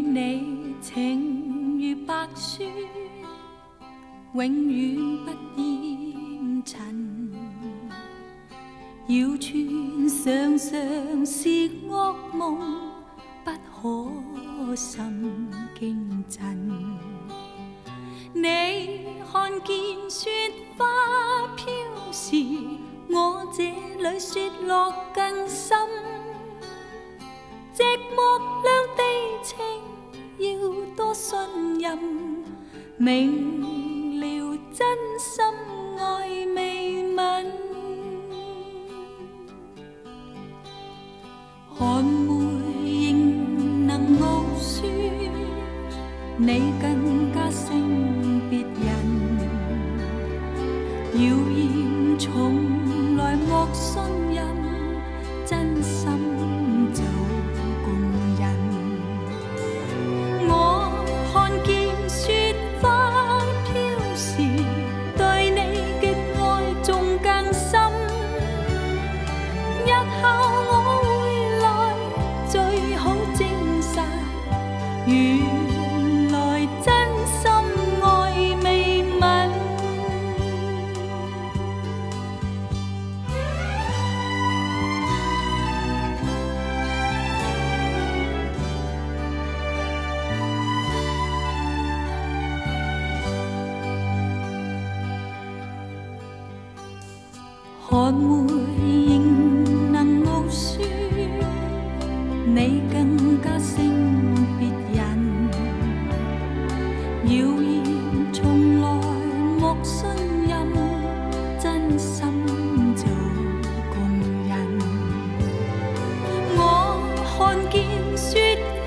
你情如白雪，永遠不厭塵。謠傳常常是惡夢，不可甚驚震。你看見雪花飄時，我這裏雪落更深。寂寞兩地情要多信任，明了真心愛未泯。寒梅仍能傲雪，你更加勝別人。謠言從來莫信任，真心做共人。我看見雪花飄時，對你的愛仲更深。日後我回來，最好證實，原來真心愛未泯。寒梅仍能傲雪，你更加勝別人。謠言從來莫信任，真心做共人。我看見雪